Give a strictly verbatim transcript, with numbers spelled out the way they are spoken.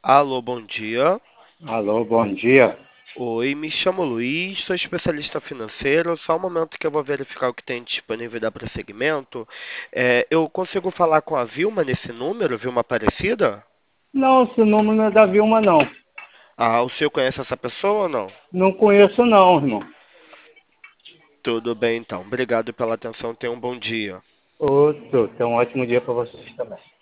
Alô, bom dia. Alô, bom dia. Oi, me chamo Luiz, sou especialista financeiro. Só um momento que eu vou verificar o que tem disponível da prosseguimento. É, eu consigo falar com a Vilma nesse número, Vilma Aparecida? Não, esse número não é da Vilma, não. Ah, o senhor conhece essa pessoa ou não? Não conheço, não, irmão. Tudo bem, então. Obrigado pela atenção. Tenha um bom dia. Outro, tenha um ótimo dia para vocês também.